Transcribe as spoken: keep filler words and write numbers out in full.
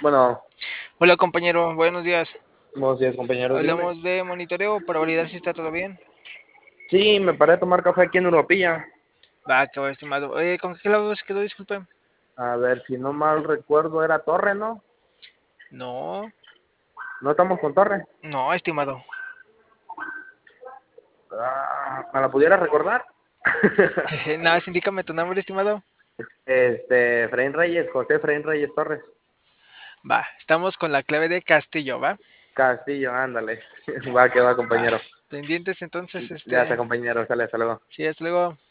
Bueno, Hola compañero, buenos días. buenos días, compañero, dígame. Hablamos de monitoreo para validar si está todo bien. Sí, me paré a tomar café aquí en Europilla. Va, que va, estimado. Eh, ¿con qué lado se quedó? Disculpe. A ver, si no mal recuerdo, era Torre, ¿no? No, No estamos con Torre. no, estimado. Ah, ¿me la pudiera recordar? Nada, más indícame tu nombre, estimado. este, Efraín Reyes, José Efraín Reyes Torres. Va, estamos con la clave de Castillo, ¿va? Castillo, ándale. Va, que va, Va. compañero. Pendientes entonces, Ya está, este. compañero, sale, hasta luego. Sí, hasta luego.